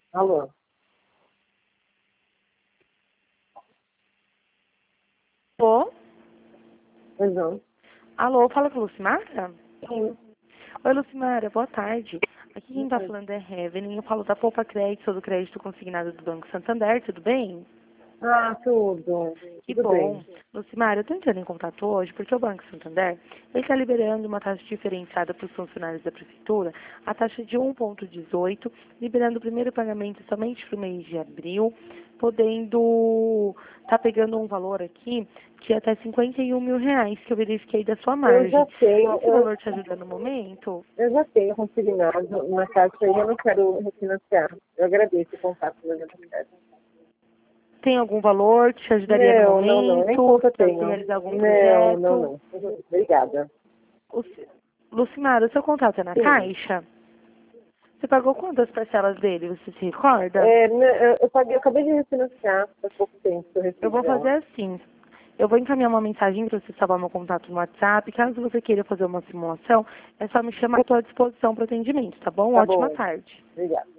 Alô? Alô? Pois não. Alô, fala com a Lucimara? Sim. Oi, Lucimara, boa tarde. Aqui quem tá falando é Heaven, eu falo da Poupa Crédito, sou do crédito consignado do Banco Santander, tudo bem? Ah, tudo. Que Tudo bom. bem. Lucimara, eu tô entrando em contato hoje porque o Banco Santander ele está liberando uma taxa diferenciada para os funcionários da Prefeitura, a taxa de 1,18, liberando o primeiro pagamento somente para o mês de abril, podendo tá pegando um valor aqui que é até R$ 51.000, que eu verifiquei da sua Eu margem. já tenho, Esse valor te ajuda no momento? eu já tenho consignado uma caixa e eu não quero refinanciar. Eu agradeço o contato da minha cidade. Tem algum valor que te ajudaria no Não. Nem momento? conta eu Para você tenho. realizar algum projeto? Não. Obrigada. Lucimara, o seu contrato é na Sim. Caixa? Você pagou quantas parcelas dele? Você se recorda? Eu acabei de refinanciar há pouco tempo que eu Eu recebi vou fazer dela. assim. Eu vou encaminhar uma mensagem para você salvar meu contato no WhatsApp. Caso você queira fazer uma simulação, é só me chamar. Eu estou à disposição para atendimento, tá bom? Tá Ótima bom. tarde. Obrigada.